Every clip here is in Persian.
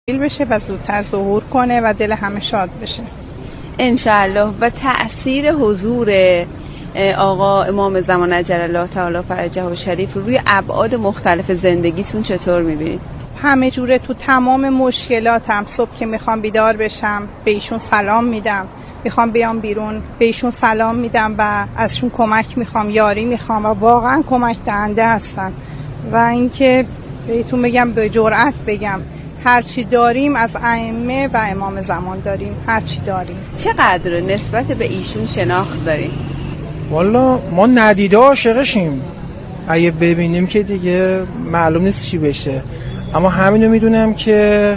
بشه و زودتر ظهور کنه و دل همه شاد بشه انشالله. و تأثیر حضور آقا امام زمان عجل الله تعالی فرجه و شریف روی ابعاد مختلف زندگیتون چطور میبینید؟ همه جوره. تو تمام مشکلاتم صبح که میخوام بیدار بشم به ایشون سلام میدم، میخوام بیام بیرون به ایشون سلام میدم و ازشون کمک میخوام، یاری میخوام و واقعا کمک دهنده هستن. و اینکه بهتون بگم، به جرئت بگم، هرچی داریم از ائمه و امام زمان داریم، هرچی داریم. چقدر نسبت به ایشون شناخت داریم؟ والا ما ندیده عاشقشیم، اگه ببینیم که دیگه معلوم نیست چی بشه. اما همینو میدونم که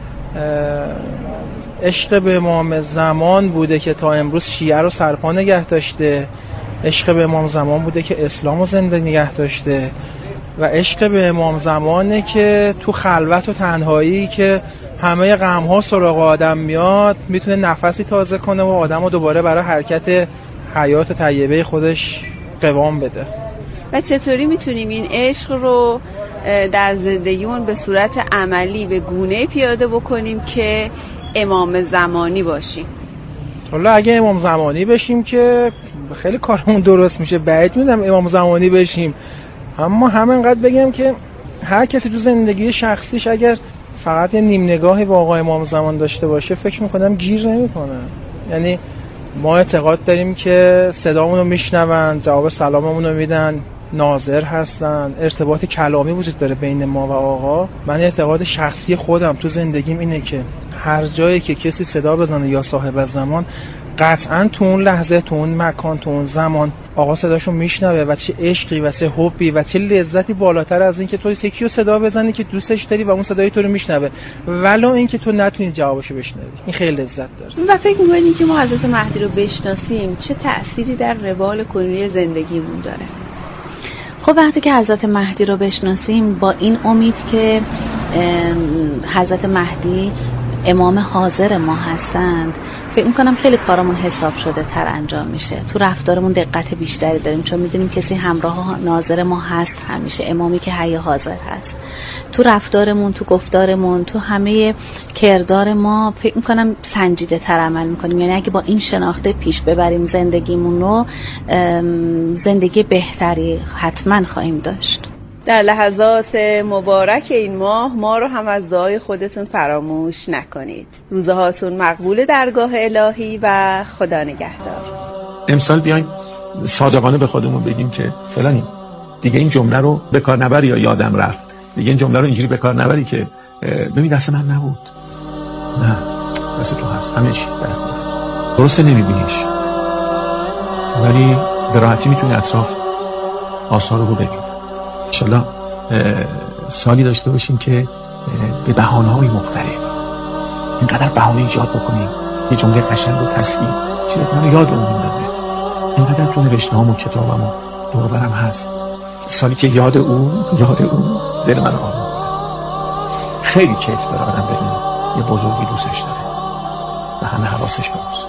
عشق به امام زمان بوده که تا امروز شیعه رو سرپا نگه داشته، عشق به امام زمان بوده که اسلام رو زنده نگه داشته و عشق به امام زمانه که تو خلوت و تنهایی که همه غم‌ها سراغ آدم میاد میتونه نفسی تازه کنه و آدم رو دوباره برای حرکت حیات طیبه خودش قوام بده. و چطوری میتونیم این عشق رو در زندگیمون به صورت عملی به گونه پیاده بکنیم که امام زمانی باشیم؟ حالا اگه امام زمانی بشیم که خیلی کارمون درست میشه، بعید میدونم امام زمانی بشیم. اما همینقدر بگم که هر کسی تو زندگی شخصیش اگر فقط یه نیم نگاهی با آقای امام زمان داشته باشه فکر میکنم گیر نمیکنه. یعنی ما اعتقاد داریم که صدامون رو میشنون، جواب سلاممون رو میدن، ناظر هستن، ارتباط کلامی وجود داره بین ما و آقا. من اعتقاد شخصی خودم تو زندگیم اینه که هر جایی که کسی صدا بزنه یا صاحب زمان، قطعاً تو اون لحظه، تو اون مکان، تو اون زمان آقا صداشو میشنوه و چه عشقی و چه حبی و چه لذتی بالاتر از این که تو یکی رو صدا بزنی که دوستش داری و اون صدای تو رو میشنوه ولو این که تو نتونی جوابشو بشنوی. این خیلی لذت داره. و فکر می‌کنی که ما حضرت مهدی رو بشناسیم چه تأثیری در روال کنونی زندگیمون داره؟ خب وقتی که حضرت مهدی رو بشناسیم با این امید که حضرت مهدی امام حاضر ما هستند، فکر می‌کنم خیلی کارمون حساب شده تر انجام میشه. تو رفتارمون دقت بیشتری داریم چون میدونیم کسی همراه ناظر ما هست، همیشه امامی که حی حاضر هست. تو رفتارمون، تو گفتارمون، تو همه کردار ما فکر می‌کنم سنجیده تر عمل می‌کنیم. یعنی اگه با این شناخته پیش ببریم زندگیمون رو، زندگی بهتری حتما خواهیم داشت. در لحظات مبارک این ماه ما رو هم از دعای خودتون فراموش نکنید. روزه هاتون مقبول درگاه الهی و خدا نگهدار. امسال بیایم صادقانه به خودمون بگیم که فلانی دیگه این جمله رو به کار نبری یا یادم رفت، دیگه این جمله رو اینجوری به کار نبری که ببین دست من نبود. نه، دست تو هست، همه چی در اختیارت. درسته نمیبینیش ولی به راحتی میتونی اطراف آثار رو ببینی. انشالله سالی داشته باشیم که به بهانه‌های مختلف اینقدر بهانه ایجاد بکنیم یه جمله قشنگ و تصویر چیزی که منو یادمون میندازه. اینقدر تو نوشته‌هام و کتابم و دور و برم هست. سالی که یاد او دل من آروم کنه. خیلی کیف داره آدم ببینه یه بزرگی دوستش داره و همه حواسش باشه.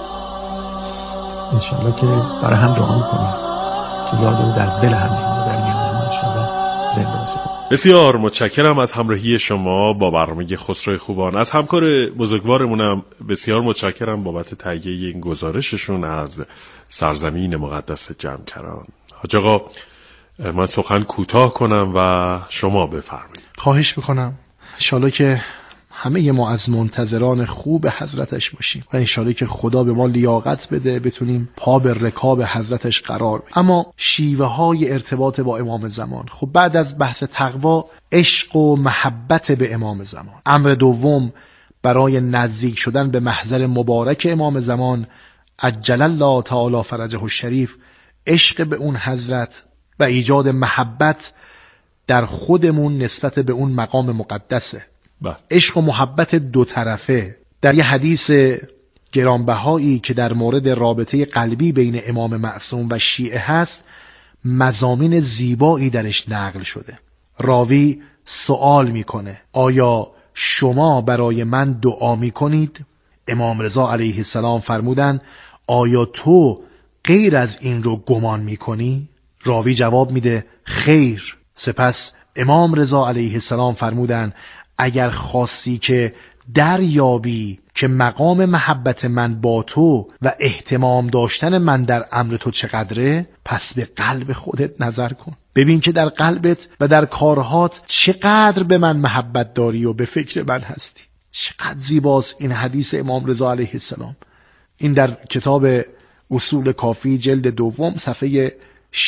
انشالله که برای هم دعا میکنیم که یاد او در دل همه در میان ما انشالله. بسیار متشکرم از همراهی شما با برنامه خسرو خوبان. از همکار بزرگوارمونم بسیار متشکرم بابت تهیه این گزارششون از سرزمین مقدس جمکران. حاج آقا من سخن کوتاه کنم و شما بفرمایید. خواهش میکنم. انشالله که همه ما از منتظران خوب حضرتش باشیم و انشالله که خدا به ما لیاقت بده بتونیم پا به رکاب حضرتش قرار بدیم. اما شیوه های ارتباط با امام زمان، خب بعد از بحث تقوا، عشق و محبت به امام زمان. امر دوم برای نزدیک شدن به محضر مبارک امام زمان عجل الله تعالی فرجه الشریف، عشق به اون حضرت و ایجاد محبت در خودمون نسبت به اون مقام مقدسه. عشق و محبت دو طرفه. در یه حدیث گرانبهایی که در مورد رابطه قلبی بین امام معصوم و شیعه هست، مضامین زیبایی درش نقل شده. راوی سوال میکنه آیا شما برای من دعا میکنید؟ امام رضا علیه السلام فرمودن آیا تو غیر از این رو گمان میکنی؟ راوی جواب میده خیر. سپس امام رضا علیه السلام فرمودن اگر خواستی که دریابی که مقام محبت من با تو و اهتمام داشتن من در امر تو چقدره، پس به قلب خودت نظر کن. ببین که در قلبت و در کارهات چقدر به من محبت داری و به فکر من هستی. چقدر زیباست این حدیث امام رضا علیه السلام. این در کتاب اصول کافی جلد دوم صفحه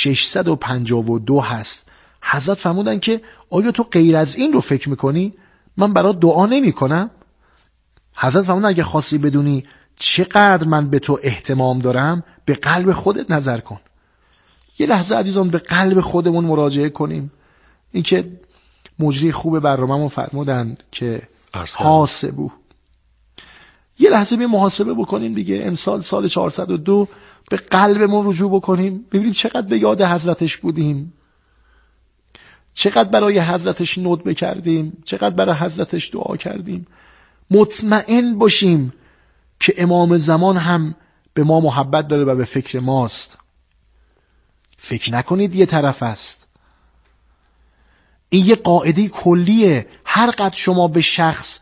652 هست. حضرت فرمودن که آیا تو غیر از این رو فکر میکنی؟ من برات دعا نمی کنم؟ حضرت فرمودن اگه خواستی بدونی چقدر من به تو احتمام دارم، به قلب خودت نظر کن. یه لحظه عزیزان به قلب خودمون مراجعه کنیم. این که مجری خوب برنامه‌مون فرمودن که حاسبو، یه لحظه به محاسبه بکنیم دیگه. امسال سال 402 به قلبمون رجوع بکنیم، ببینیم چقدر به یاد حضرتش بودیم، چقدر برای حضرتش ندبه کردیم، چقدر برای حضرتش دعا کردیم. مطمئن باشیم که امام زمان هم به ما محبت داره و به فکر ماست. فکر نکنید یه طرف است. این یه قاعده کلیه. هر قدر شما به شخص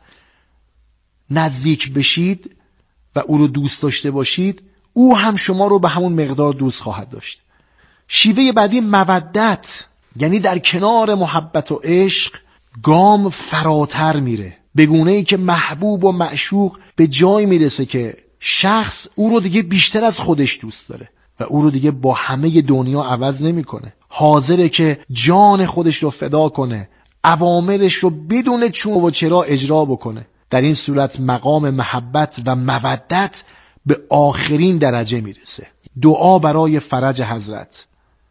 نزدیک بشید و او رو دوست داشته باشید، او هم شما رو به همون مقدار دوست خواهد داشت. شیوه بعدی مودت، یعنی در کنار محبت و عشق گام فراتر میره، به گونه‌ای که محبوب و معشوق به جای میرسه که شخص او رو دیگه بیشتر از خودش دوست داره و او رو دیگه با همه دنیا عوض نمیکنه. حاضره که جان خودش رو فدا کنه، اوامرش رو بدون چون و چرا اجرا بکنه. در این صورت مقام محبت و مودت به آخرین درجه میرسه. دعا برای فرج حضرت،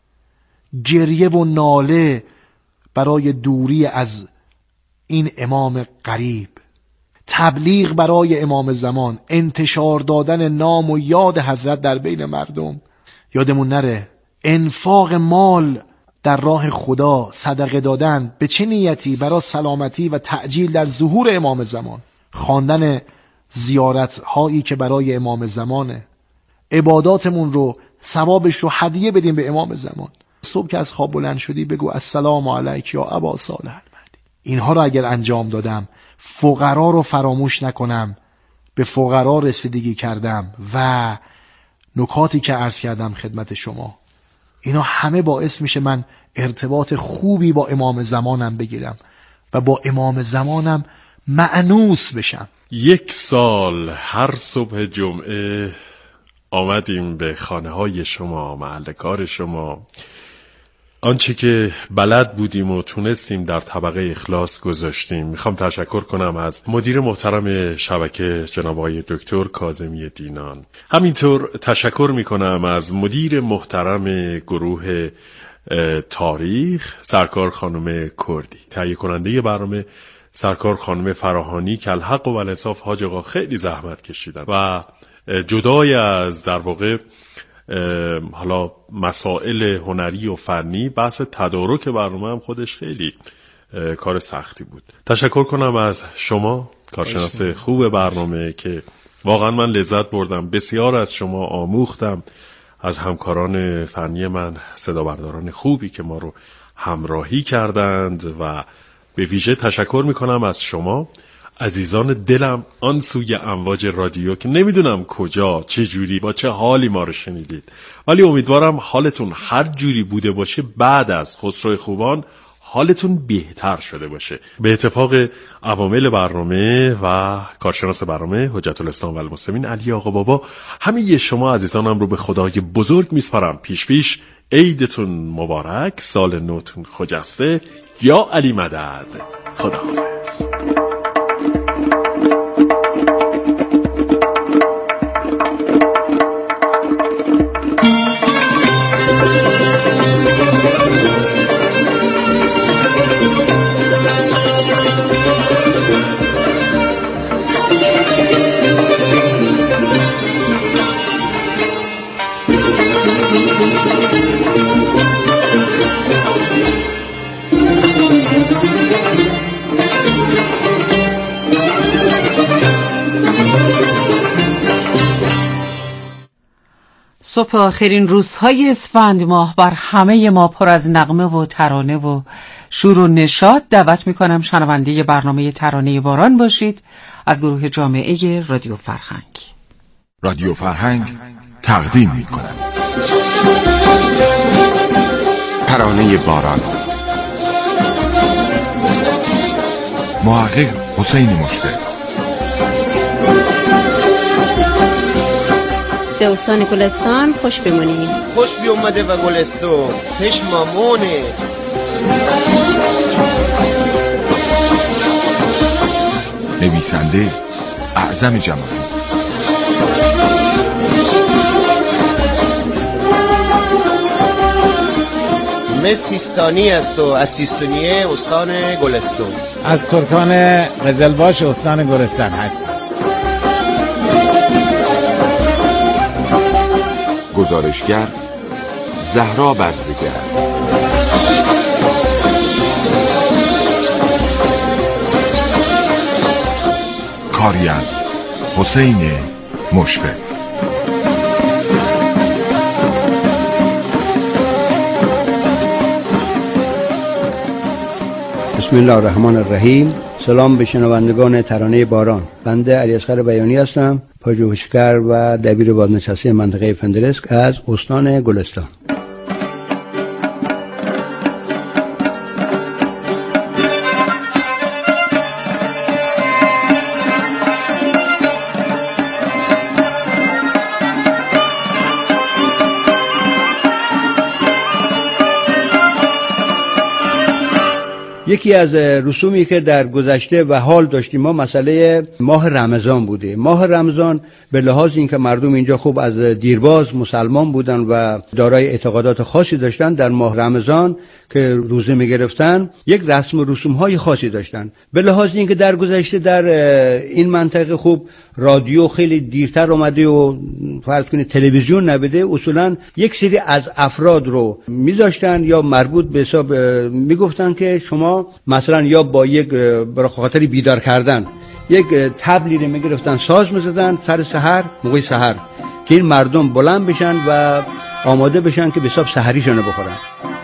گریه و ناله برای دوری از این امام غریب، تبلیغ برای امام زمان، انتشار دادن نام و یاد حضرت در بین مردم. یادمون نره انفاق مال در راه خدا، صدقه دادن به چه نیتی؟ برای سلامتی و تعجیل در ظهور امام زمان. خواندن زیارت هایی که برای امام زمانه. عباداتمون رو، ثوابش رو هدیه بدیم به امام زمان. صبح که از خواب بلند شدی بگو السلام علیک یا ابا صالح المهدی. اینها رو اگر انجام دادم، فقرا رو فراموش نکنم، به فقرا رسیدگی کردم و نکاتی که عرض کردم خدمت شما، اینا همه باعث میشه من ارتباط خوبی با امام زمانم بگیرم و با امام زمانم مأنوس بشم. 1 سال هر صبح جمعه آمدیم به خانه های شما، محل کار شما. آنچه که بلد بودیم و تونستیم در طبقه اخلاص گذاشتیم. میخوام تشکر کنم از مدیر محترم شبکه جناب آقای دکتر کاظمی دینان. همینطور تشکر میکنم از مدیر محترم گروه تاریخ سرکار خانم کردی، تهیه کننده برنامه سرکار خانم فراهانی که الحق و الانصاف حاج آقا خیلی زحمت کشیدن و جدای از در واقع حالا مسائل هنری و فنی، بحث تدارک برنامه هم خودش خیلی کار سختی بود. تشکر کنم از شما کارشناس خوب برنامه که واقعا من لذت بردم، بسیار از شما آموختم، از همکاران فنی من، صدا برداران خوبی که ما رو همراهی کردند و به ویژه تشکر میکنم از شما عزیزان دلم آن سوی امواج رادیو که نمیدونم کجا، چه جوری، با چه حالی ما رو شنیدید، ولی امیدوارم حالتون هر جوری بوده باشه بعد از خسرو خوبان حالتون بهتر شده باشه. به اتفاق عوامل برنامه و کارشناس برنامه حجت الاسلام و المسلمین علی آقا بابا، همه شما عزیزانم رو به خدای بزرگ میسپارم. پیش عیدتون مبارک، سال نوتون خجسته. یا علی مدد. خداحافظ. صبح آخرین روزهای اسفند ماه بر همه ما پر از نغمه و ترانه و شور و نشاط. دعوت میکنم شنونده برنامه ترانه باران باشید از گروه جامعه رادیو فرهنگ. رادیو فرهنگ تقدیم میکند ترانه باران. محقق حسین مشفق. به استان گلستان خوش بمونید. خوش بی اومده و گلستون پیش مامونه. نویسنده اعظم جمالی. من سیستانی است و از سیستونیه استان گلستون. از ترکان قزلباش استان گلستان هست. گزارشگر زهرا برزگر. کاری از حسین مشفق. بسم الله الرحمن الرحیم. سلام به شنوندگان ترانه باران. بنده علیاصغر بیانی هستم، پژوهشگر و دبیر بازنشسته منطقه فندرسک از استان گلستان. یکی از رسومی که در گذشته و حال داشتیم ما مسئله ماه رمضان بوده. ماه رمضان به لحاظ اینکه مردم اینجا خوب از دیرباز مسلمان بودن و دارای اعتقادات خاصی داشتن، در ماه رمضان که روزه می‌گرفتن یک رسم و رسوم‌های خاصی داشتن. به لحاظ اینکه در گذشته در این منطقه خوب رادیو خیلی دیرتر اومده و فرض کنید تلویزیون نبوده، اصولا یک سری از افراد رو میذاشتن یا مربوط به حساب میگفتن که شما مثلا یا با یک برای خاطر بیدار کردن یک طبلی رو میگرفتن ساز میزدن سر سحر، موقع سحر، که این مردم بلند بشن و آماده بشن که به حساب سحریشون بخورن.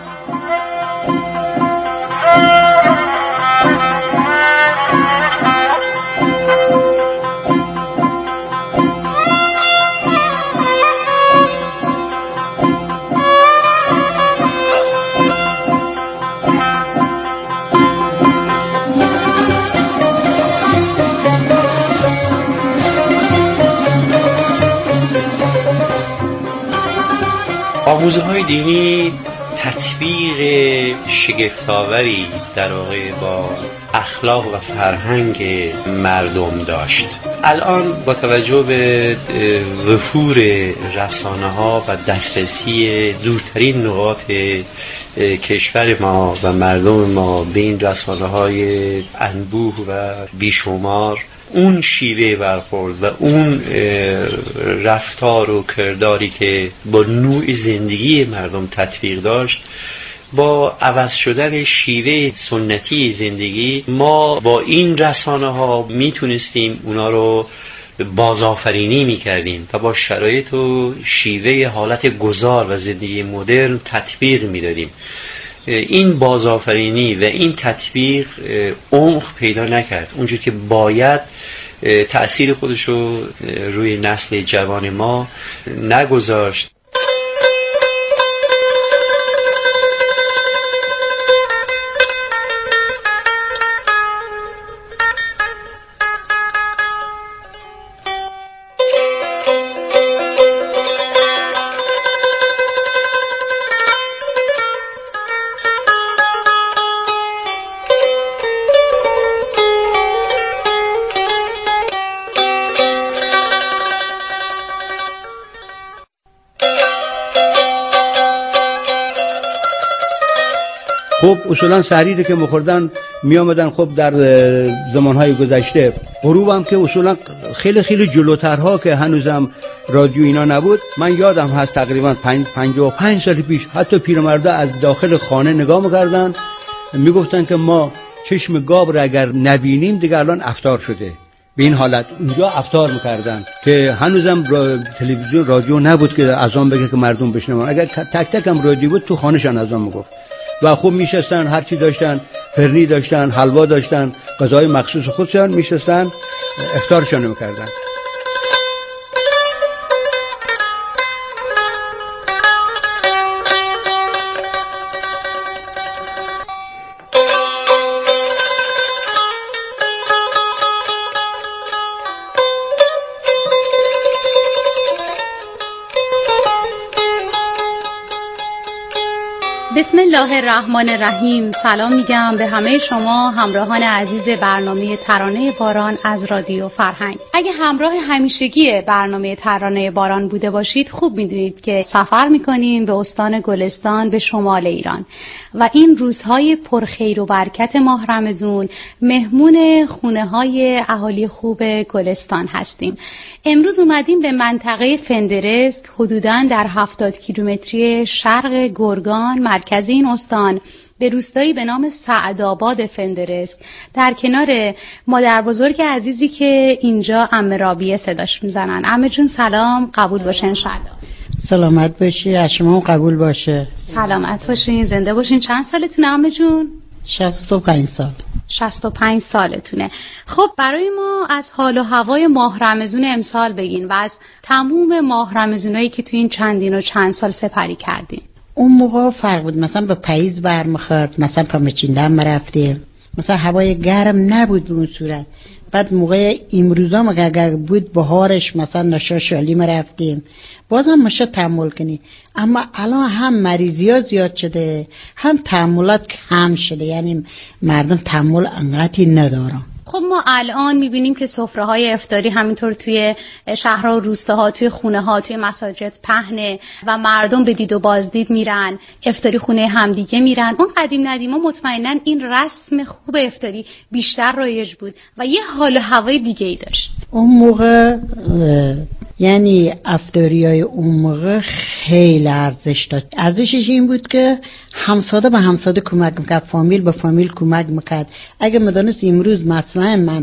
آموزه‌های دینی تطبیق شگفت‌آوری در واقع با اخلاق و فرهنگ مردم داشت. الان با توجه به وفور رسانه‌ها و دسترسی دورترین نقاط کشور ما و مردم ما به این رسانه‌های انبوه و بیشمار، اون شیوه برخورد و اون رفتار و کرداری که با نوع زندگی مردم تطبیق داشت، با عوض شدن شیوه سنتی زندگی ما با این رسانه ها میتونستیم اونا رو بازآفرینی میکردیم و با شرایط و شیوه حالت گذار و زندگی مدرن تطبیق میدادیم. این بازآفرینی و این تطبیق عمق پیدا نکرد اونجور که باید، تأثیر خودش رو روی نسل جوان ما نگذاشت. خب اصولا سحری که می‌خوردن میامدن خب در زمانهای گذشته، غروب هم که اصولا خیلی خیلی جلوترها که هنوزم رادیو اینا نبود، من یادم هست تقریبا 55 سال پیش حتی پیرمردا از داخل خانه نگاه می‌کردن، میگفتن که ما چشم گاو را اگر نبینیم دیگه الان افطار شده. به این حالت اونجا افطار میکردن که هنوزم تلویزیون رادیو نبود که اذان بگه که مردم بشنون. اگر تک تک هم رادیو بود تو خانهشان اذان میگفت و خوب میشستن، هر چی داشتن، فرنی داشتن، حلوا داشتن، غذای مخصوص خودشان میشستن افطارشان میکردن. بسم الله الرحمن الرحیم. سلام میگم به همه شما همراهان عزیز برنامه ترانه باران از رادیو فرهنگ. اگه همراه همیشگی برنامه ترانه باران بوده باشید خوب میدونید که سفر میکنیم به استان گلستان به شمال ایران و این روزهای پرخیر و برکت ماه رمضان مهمون خونه های اهالی خوب گلستان هستیم. امروز اومدیم به منطقه فندرسک حدوداً در 70 کیلومتری شرق گرگان مرکز این استان به روستایی به نام سعدآباد فندرسک در کنار مادر بزرگ عزیزی که اینجا عمه رابیه صداش میزنن. عمه جون سلام، قبول باشه انشالله. سلامت باشی، از شما قبول باشه. سلامت باشین، زنده باشین. چند سالتونه عمه جون؟ 65 سال. 65 سالتونه. خب برای ما از حال و هوای ماه رمضان امسال بگین و از تموم ماه رمضانایی که تو این چندین و چند سال سپری کردین. اون موقع فرق بود، مثلا به پاییز برمیخورد، مثلا پامچیندن مرفتیم، مثلا هوای گرم نبود به اون صورت. بعد موقع امروزا اگر بود بهارش مثلا نشا شالی مرفتیم بازم مشه تحمل کنی. اما الان هم مریضی ها زیاد شده هم تحملات کم شده، یعنی مردم تحمل انقدری ندارن. خب ما الان میبینیم که سفره های افطاری همینطور توی شهرها و روستاها، توی خونه ها، توی مساجد پهنه و مردم به دید و بازدید میرن، افطاری خونه همدیگه میرن. اون قدیم ندیما مطمئناً این رسم خوب افطاری بیشتر رایج بود و یه حال و هوای دیگه ای داشت. اون موقع یعنی افطاریای اون موقع خیلی ارزش داشت. ارزشش این بود که همساده به همساده کمک میکرد، فامیل به فامیل کمک میکرد. اگه میدونست امروز مثلا من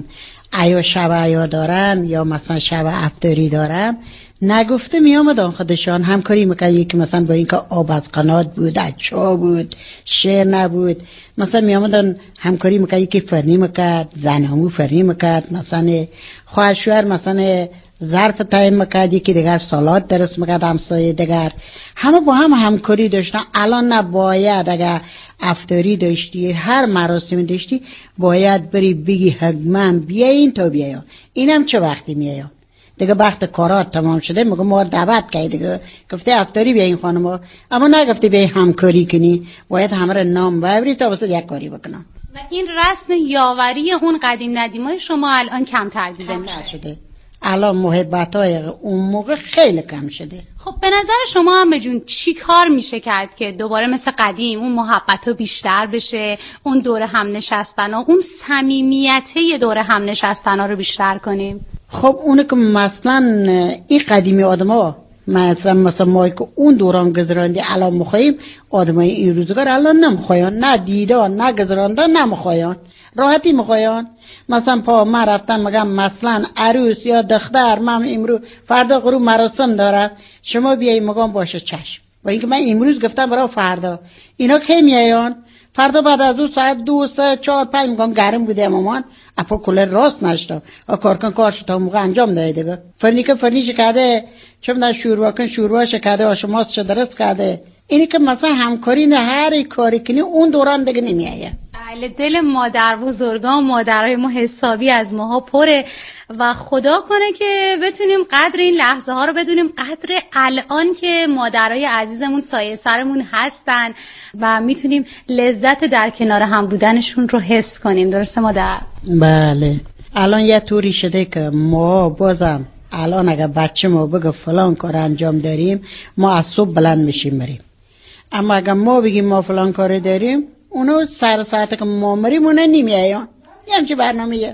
شب عیا دارم یا مثلا شب افطاری دارم، نگفته میامدن خودشان همکاری میکرد. یکی مثلا با اینکه آب از قنات بود، اچا بود، شیر نبود، مثلا میامدن همکاری میکرد. یکی فرنی میکرد، زنامو فرنی میکرد، مثلا خواهر شوهر مثلا ظرف تایم میکرد، یکی دیگر سالاد درست میکرد، همسایه دیگر همه با هم همکاری داشتن. الان نباید اگر افطاری داشتی هر مراسمی داشتی باید بری بگی حتما بیاین تا بیاین. اینم چه وقتی میاین دیگه؟ وقت کارات تمام شده میگه ما دعوت کردی دیگه، گفته افطاری بیاین خانم، اما نگفته بیاین همکاری کنی. باید همه را نام ببری تا واسه یک کاری بکنم. و این رسم یاوری اون قدیم ندیمای شما الان کمتر دیده میشه. الان محبت‌های اون موقع خیلی کم شده. خب به نظر شما هم بجون چی کار میشه کرد که دوباره مثل قدیم اون محبت‌ها بیشتر بشه، اون دور هم نشستن‌ها، اون صمیمیته دور هم نشستن‌ها رو بیشتر کنیم؟ خب اونه که مثلا این قدیمی آدم‌ها مثلا ما که اون دوران گذراندی الان می‌خوایم، آدمای این روزگار الان نمی‌خواین، نه دیدار نه گذراندن نمی‌خواین، راحتی می‌خواین. مثلا پا ما رفتم میگم مثلا عروس یا دختر من امروز فردا غروب مراسم دارم، شما بیایی میگم باشه چشم. با اینکه من امروز گفتم برای فردا، اینا کی میایان؟ فردا بعد از اون ساعت 2 3 4 5 میگم گرم بوده مامان اپا کولر راست نشد کارکن کارش تا موقع انجام داده دیگه. فرنیش کرده، چه میدونم شورواش کرده، آشماش درست کرده. اینی که مثلا همکاری نه هر کاری کنی اون دوران دیگه نمیایه. بله، دل مادر بزرگان مادرای ما حسابی از ماها پره و خدا کنه که بتونیم قدر این لحظه ها رو بدونیم، قدر الان که مادرای عزیزمون سایه سرمون هستن و میتونیم لذت در کنار هم بودنشون رو حس کنیم. درسته مادر؟ بله. الان یه طوری شده که ما بازم الان اگه بچه ما بگه فلان کار انجام داریم ما از صبح بلند میشیم بریم، اما اگه ما بگیم ما فلان کار داریم اونو سر ساعت که ما مریم اونه نمیایان. یه همچه برنامه،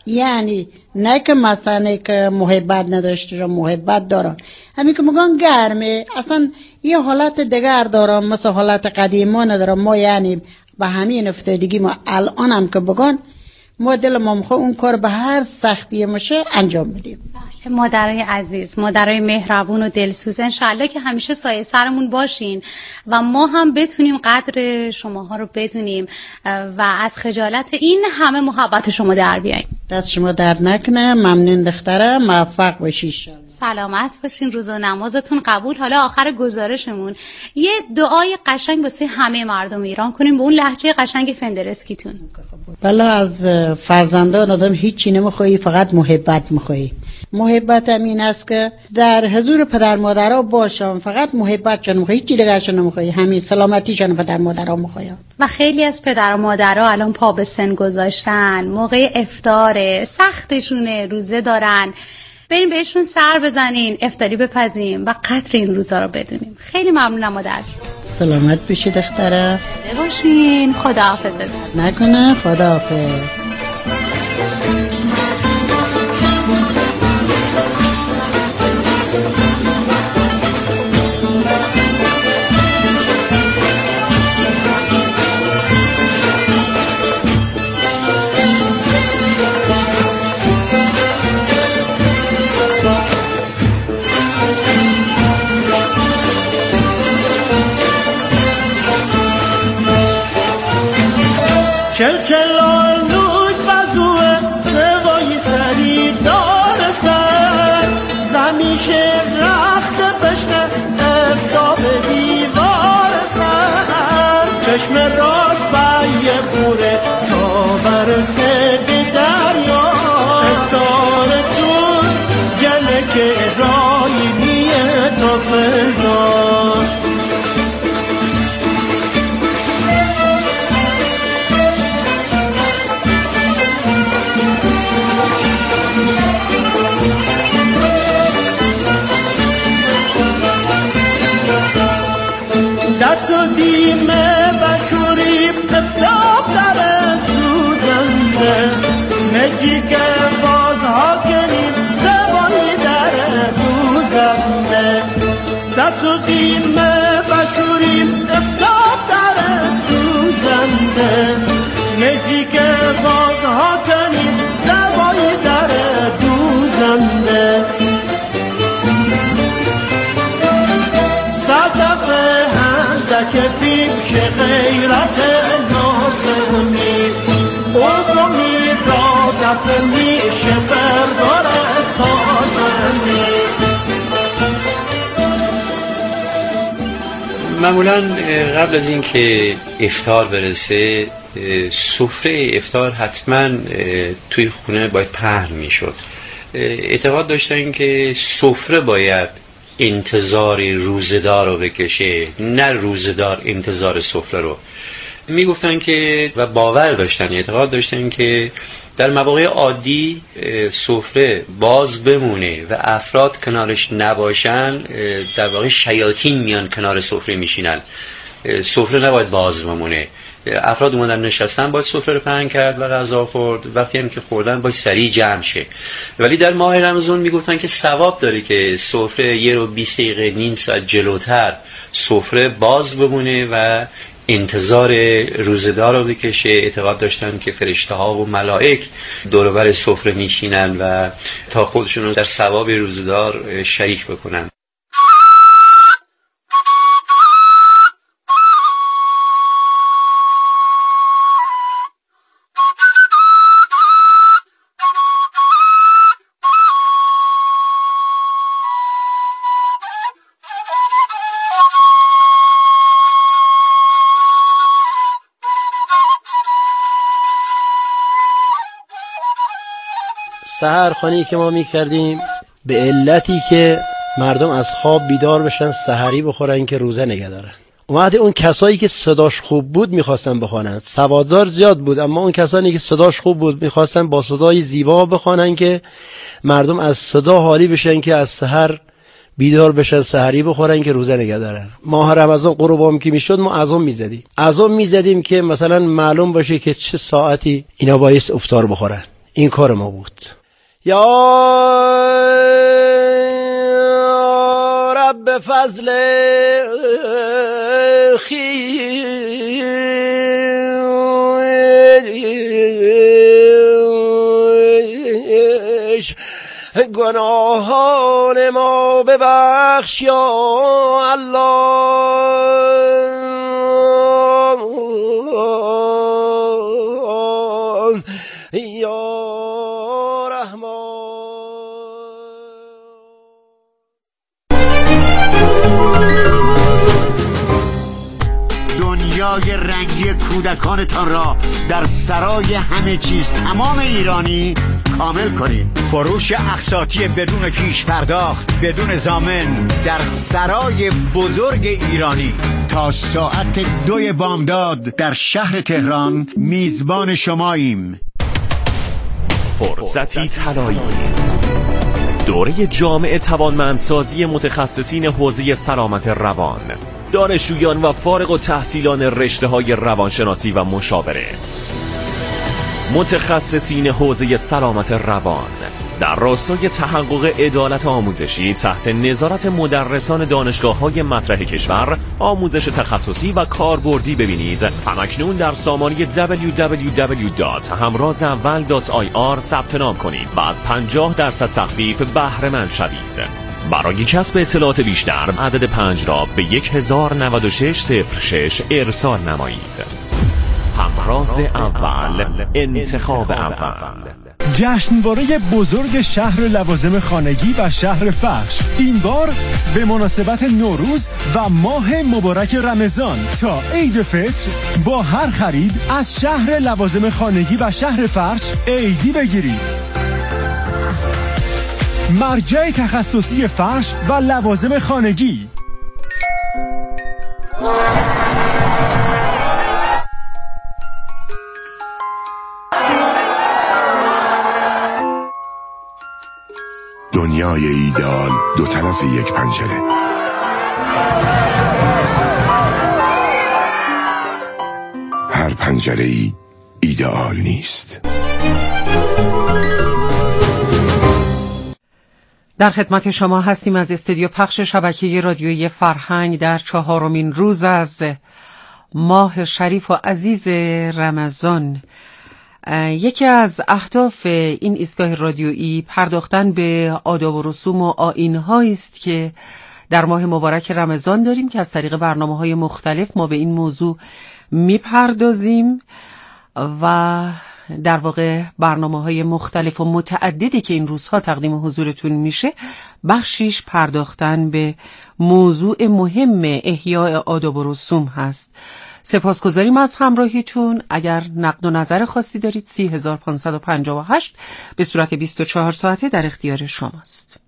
یعنی نه که مثلا که محبت نداشته، محبت دارن، همین که میگن گرمه اصلا یه حالت دیگر دارن، مثل حالت قدیما ندارن. ما یعنی به همین افتادگی ما الان هم که بگن ما دل ما میخواد اون کار به هر سختی باشه انجام بدیم. مادرای عزیز، مادرای مهربون و دلسوز، انشالله که همیشه سایه سرمون باشین و ما هم بتونیم قدر شماها رو بدونیم و از خجالت این همه محبت شما در بیاییم. دست شما در نکنه. ممنون دخترم، موفق باشی. سلامت باشین، روزه نمازتون قبول. حالا آخر گزارشمون یه دعای قشنگ واسه همه مردم ایران کنیم به اون لهجه قشنگ فندرسکیتون. بلا از فرزندان آدم هیچی نمیخوایی، فقط محبت میخوایی. محبت هم این است که در حضور پدر مادرها باشم، فقط محبت میخوایی، هیچی دیگرش نمیخوایی، همین سلامتیشون پدر مادرها میخوایی. و خیلی از پدر و مادرها الان پا به سن گذاشتن، موقع افطار سختشونه، روزه دارن، بریم بهشون سر بزنین، افطاری بپزیم و قدر این روزا رو بدونیم. خیلی ممنونم مادر. سلامت باشی دخترم. باشین. خداحافظ. نکنه. خداحافظ. چلچلا لوک بزوه سوای سری دار سر زمیشه رخت بشنه افتاب دیوار سر چشم راست بایه بوره تا برسه به دریا احسار سون گله که رایی نیه تا فردا دست و دیمه بشوری افتاب در سوزنده نگی که بازها کنیم زبانی در دوزنده دست و دیمه بشوریم افتاب در سوزنده نگی که بازها کنیم زبانی در دوزنده صدفه که پیش غیرت نازمی اومی را دفع میشه بردار سازمی. معمولا قبل از این که افطار برسه سفره افطار حتما توی خونه باید پهن میشد. اعتقاد داشتن که سفره باید انتظار روزدار رو بکشه، نه روزدار انتظار سفره رو. میگفتن که و باور داشتن، اعتقاد داشتن که در مواقع عادی سفره باز بمونه و افراد کنارش نباشن، در واقع شیاطین میان کنار سفره میشینن. سفره نباید باز بمونه، افراد اومدن نشستن باید سفره رو پهن کرد و غذا خورد، وقتی هم که خوردن باید سریع جمع شه. ولی در ماه رمضان میگفتن که ثواب داره که سفره یه رو 20 دقیقه نیم ساعت جلوتر سفره باز بمونه و انتظار روزدار رو بکشه. اعتقاد داشتن که فرشته ها و ملائک دور و بر سفره میشینن و تا خودشون رو در ثواب روزدار شریک بکنن. سحرخوانی که ما میکردیم به علتی که مردم از خواب بیدار بشن، سحری بخورن که روزه نگه دارن. اومده اون کسایی که صداش خوب بود میخواستن بخوانن، سواددار زیاد بود، اما اون کسانی که صداش خوب بود میخواستن با صدای زیبا بخوانن که مردم از صدا حالی بشن که از سحر بیدار بشن، سحری بخورن که روزه نگه دارن. ماه رمضان قربام که میشد ما اذان میزدیم که مثلا معلوم باشه که چه ساعتی اینا باید افطار بخورن. این کار ما بود. یا رب فضل گناهان ما ببخش یا الله. یا رحمان. دنیای رنگی کودکانتان را در سرای همه چیز تمام ایرانی کامل کنید. فروش اقساطی بدون پیش پرداخت، بدون ضامن در سرای بزرگ ایرانی. تا ساعت 2 بامداد در شهر تهران میزبان شماییم. فرصتی طلایی، دوره جامع توانمندسازی متخصصین حوزه سلامت روان، دانشجویان و فارغ التحصیلان رشته‌های روانشناسی و مشاوره، متخصصین حوزه سلامت روان در راستای تحقق عدالت آموزشی تحت نظارت مدرسان دانشگاه‌های مطرح کشور آموزش تخصصی و کاربردی ببینید. همکنون در سامانه www.hamrazawal.ir ثبت نام کنید و از 50% تخفیف بهره مند شوید. برای کسب اطلاعات بیشتر عدد 5 را به 109606 ارسال نمایید. همراز اول، انتخاب اول. جشنواره بزرگ شهر لوازم خانگی و شهر فرش، این بار به مناسبت نوروز و ماه مبارک رمضان تا عید فطر با هر خرید از شهر لوازم خانگی و شهر فرش عیدی بگیرید. مرجع تخصصی فرش و لوازم خانگی. دنیای ایدئال دو طرف یک پنجره. هر پنجره‌ای ایدئال نیست. در خدمت شما هستیم از استودیو پخش شبکه رادیویی فرهنگ در 4مین روز از ماه شریف و عزیز رمضان. یکی از اهداف این ایستگاه رادیویی پرداختن به آداب و رسوم و آیین‌هایی است که در ماه مبارک رمضان داریم که از طریق برنامه‌های مختلف ما به این موضوع میپردازیم و در واقع برنامه‌های مختلف و متعددی که این روزها تقدیم حضورتون میشه بخشیش پرداختن به موضوع مهم احیاء آداب و رسوم هست. سپاسگزاریم از همراهیتون. اگر نقد و نظر خاصی دارید 30558 به صورت 24 ساعته در اختیار شماست.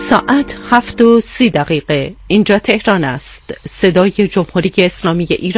ساعت 7:30. اینجا تهران است. صدای جمهوری اسلامی ایران.